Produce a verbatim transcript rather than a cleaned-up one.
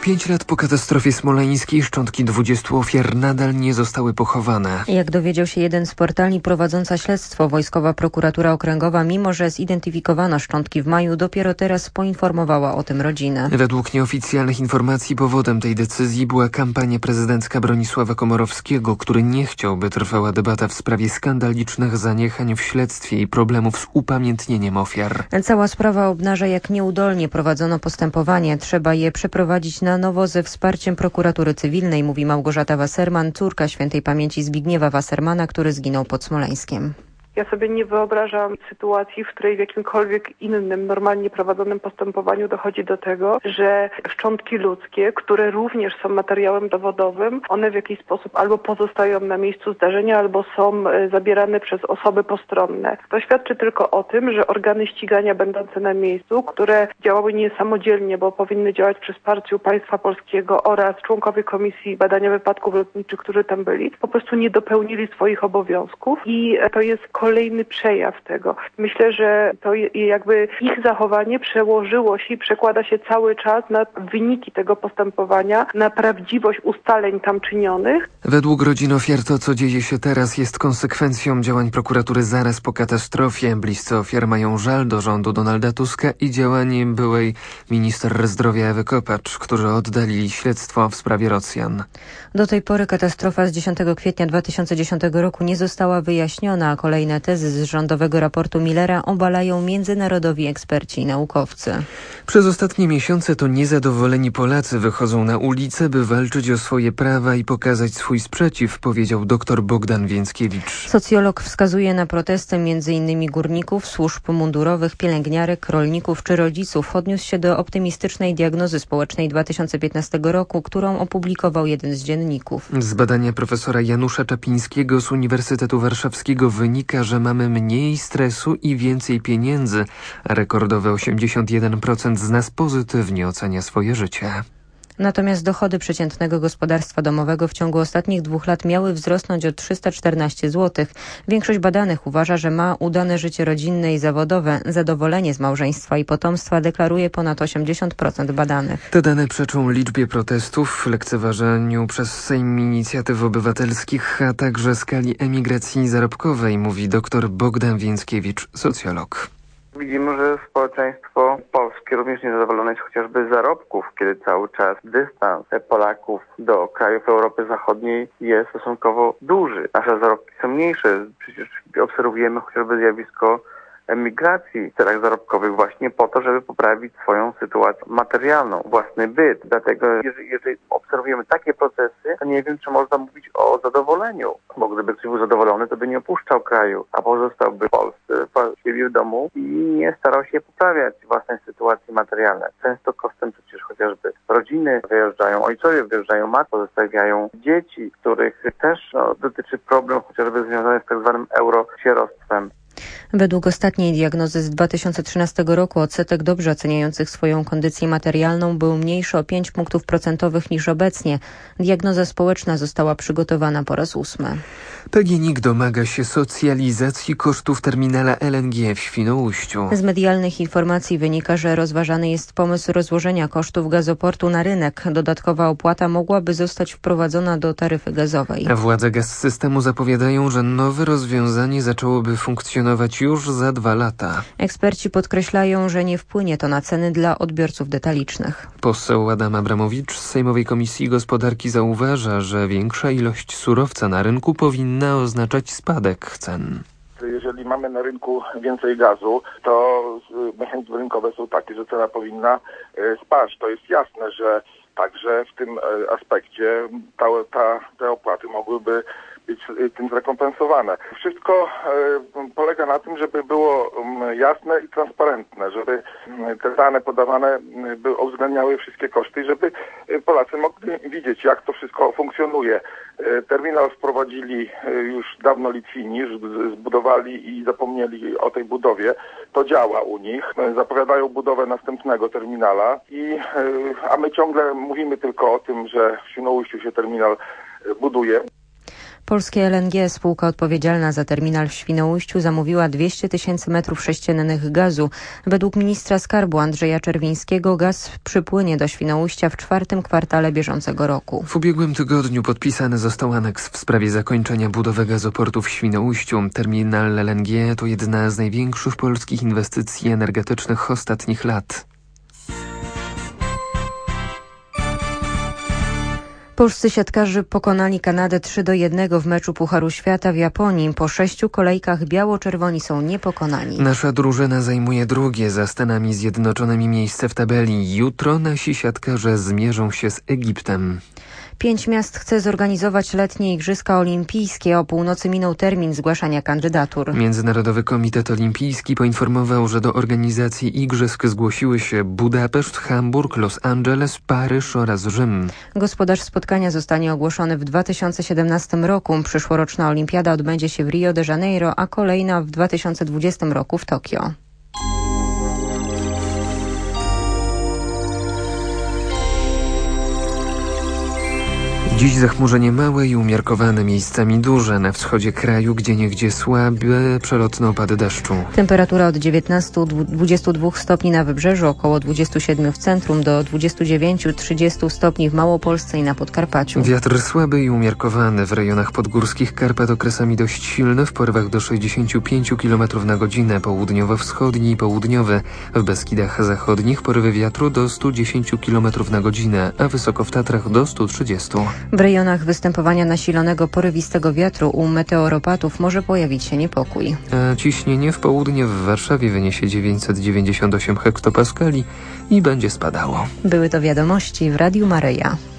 Pięć lat po katastrofie smoleńskiej szczątki dwudziestu ofiar nadal nie zostały pochowane. Jak dowiedział się jeden z portali prowadząca śledztwo, Wojskowa Prokuratura Okręgowa, mimo że zidentyfikowano szczątki w maju, dopiero teraz poinformowała o tym rodzinę. Według nieoficjalnych informacji powodem tej decyzji była kampania prezydencka Bronisława Komorowskiego, który nie chciał, by trwała debata w sprawie skandalicznych zaniechań w śledztwie i problemów z upamiętnieniem ofiar. Cała sprawa obnaża, jak nieudolnie prowadzono postępowanie. Trzeba je przeprowadzić na nowo ze wsparciem prokuratury cywilnej, mówi Małgorzata Wasserman, córka świętej pamięci Zbigniewa Wassermana, który zginął pod Smoleńskiem. Ja sobie nie wyobrażam sytuacji, w której w jakimkolwiek innym, normalnie prowadzonym postępowaniu dochodzi do tego, że szczątki ludzkie, które również są materiałem dowodowym, one w jakiś sposób albo pozostają na miejscu zdarzenia, albo są zabierane przez osoby postronne. To świadczy tylko o tym, że organy ścigania będące na miejscu, które działały niesamodzielnie, bo powinny działać przy wsparciu państwa polskiego oraz członkowie Komisji Badania Wypadków Lotniczych, którzy tam byli, po prostu nie dopełnili swoich obowiązków i to jest kolejny przejaw tego. Myślę, że to jakby ich zachowanie przełożyło się i przekłada się cały czas na wyniki tego postępowania, na prawdziwość ustaleń tam czynionych. Według rodzin ofiar to, co dzieje się teraz, jest konsekwencją działań prokuratury zaraz po katastrofie. Bliscy ofiar mają żal do rządu Donalda Tuska i działaniem byłej minister zdrowia Ewy Kopacz, którzy oddalili śledztwo w sprawie Rosjan. Do tej pory katastrofa z dziesiątego kwietnia dwa tysiące dziesiątego roku nie została wyjaśniona, a kolejne tezy z rządowego raportu Millera obalają międzynarodowi eksperci i naukowcy. Przez ostatnie miesiące to niezadowoleni Polacy wychodzą na ulicę, by walczyć o swoje prawa i pokazać swój sprzeciw, powiedział dr Bogdan Więckiewicz. Socjolog wskazuje na protesty między innymi górników, służb mundurowych, pielęgniarek, rolników czy rodziców. Odniósł się do optymistycznej diagnozy społecznej dwa tysiące piętnastego roku, którą opublikował jeden z dzienników. Z badania profesora Janusza Czapińskiego z Uniwersytetu Warszawskiego wynika, że mamy mniej stresu i więcej pieniędzy, a rekordowe osiemdziesiąt jeden procent z nas pozytywnie ocenia swoje życie. Natomiast dochody przeciętnego gospodarstwa domowego w ciągu ostatnich dwóch lat miały wzrosnąć o trzysta czternaście złotych. Większość badanych uważa, że ma udane życie rodzinne i zawodowe. Zadowolenie z małżeństwa i potomstwa deklaruje ponad osiemdziesiąt procent badanych. Te dane przeczą liczbie protestów, lekceważeniu przez Sejm inicjatyw obywatelskich, a także skali emigracji zarobkowej, mówi dr Bogdan Więckiewicz, socjolog. Widzimy, że społeczeństwo polskie również niezadowolone jest chociażby z zarobków, kiedy cały czas dystans Polaków do krajów Europy Zachodniej jest stosunkowo duży. Nasze zarobki są mniejsze. Przecież obserwujemy chociażby zjawisko emigracji w celach zarobkowych właśnie po to, żeby poprawić swoją sytuację materialną, własny byt. Dlatego jeżeli, jeżeli obserwujemy takie procesy, to nie wiem, czy można mówić o zadowoleniu, bo gdyby ktoś był zadowolony, to by nie opuszczał kraju, a pozostałby w Polsce, w siebie w domu i nie starał się poprawiać własnej sytuacji materialnej. Często kosztem przecież chociażby rodziny wyjeżdżają, ojcowie wyjeżdżają, matki pozostawiają dzieci, których też no, dotyczy problem chociażby związany z tak zwanym eurosierostwem. Według ostatniej diagnozy z dwa tysiące trzynastego roku odsetek dobrze oceniających swoją kondycję materialną był mniejszy o pięć punktów procentowych niż obecnie. Diagnoza społeczna została przygotowana po raz ósmy. P G N I G domaga się socjalizacji kosztów terminala L N G w Świnoujściu. Z medialnych informacji wynika, że rozważany jest pomysł rozłożenia kosztów gazoportu na rynek. Dodatkowa opłata mogłaby zostać wprowadzona do taryfy gazowej. Władze Gaz-Systemu zapowiadają, że nowe rozwiązanie zaczęłoby funkcjonować już za dwa lata. Eksperci podkreślają, że nie wpłynie to na ceny dla odbiorców detalicznych. Poseł Adam Abramowicz z Sejmowej Komisji Gospodarki zauważa, że większa ilość surowca na rynku powinna oznaczać spadek cen. Jeżeli mamy na rynku więcej gazu, to mechanizmy rynkowe są takie, że cena powinna spaść. To jest jasne, że także w tym aspekcie ta, ta, te opłaty mogłyby być tym zrekompensowane. Wszystko e, polega na tym, żeby było um, jasne i transparentne, żeby um, te dane podawane um, by uwzględniały wszystkie koszty i żeby um, Polacy mogli widzieć, jak to wszystko funkcjonuje. E, terminal wprowadzili e, już dawno Litwini, już zbudowali i zapomnieli o tej budowie. To działa u nich. E, zapowiadają budowę następnego terminala, i, e, a my ciągle mówimy tylko o tym, że w Świnoujściu się terminal e, buduje. Polskie L N G, spółka odpowiedzialna za terminal w Świnoujściu, zamówiła dwieście tysięcy metrów sześciennych gazu. Według ministra skarbu Andrzeja Czerwińskiego gaz przypłynie do Świnoujścia w czwartym kwartale bieżącego roku. W ubiegłym tygodniu podpisany został aneks w sprawie zakończenia budowy gazoportu w Świnoujściu. Terminal L N G to jedna z największych polskich inwestycji energetycznych ostatnich lat. Polscy siatkarze pokonali Kanadę trzy do jednego w meczu Pucharu Świata w Japonii. Po sześciu kolejkach biało-czerwoni są niepokonani. Nasza drużyna zajmuje drugie za Stanami Zjednoczonymi miejsce w tabeli. Jutro nasi siatkarze zmierzą się z Egiptem. Pięć miast chce zorganizować letnie Igrzyska Olimpijskie. O północy minął termin zgłaszania kandydatur. Międzynarodowy Komitet Olimpijski poinformował, że do organizacji igrzysk zgłosiły się Budapeszt, Hamburg, Los Angeles, Paryż oraz Rzym. Gospodarz spotkania zostanie ogłoszony w dwa tysiące siedemnastym roku. Przyszłoroczna olimpiada odbędzie się w Rio de Janeiro, a kolejna w dwa tysiące dwudziestym roku w Tokio. Dziś zachmurzenie małe i umiarkowane, miejscami duże. Na wschodzie kraju gdzieniegdzie słabe, przelotne opady deszczu. Temperatura od dziewiętnastu do dwudziestu dwóch stopni na wybrzeżu, około dwudziestu siedmiu w centrum, do dwudziestu dziewięciu do trzydziestu stopni w Małopolsce i na Podkarpaciu. Wiatr słaby i umiarkowany. W rejonach podgórskich Karpat okresami dość silny, w porywach do sześćdziesięciu pięciu kilometrów na godzinę, południowo-wschodni i południowy. W Beskidach Zachodnich porywy wiatru do stu dziesięciu kilometrów na godzinę, a wysoko w Tatrach do stu trzydziestu. W rejonach występowania nasilonego porywistego wiatru u meteoropatów może pojawić się niepokój. A ciśnienie w południe w Warszawie wyniesie dziewięćset dziewięćdziesiąt osiem hektopaskali i będzie spadało. Były to wiadomości w Radiu Maryja.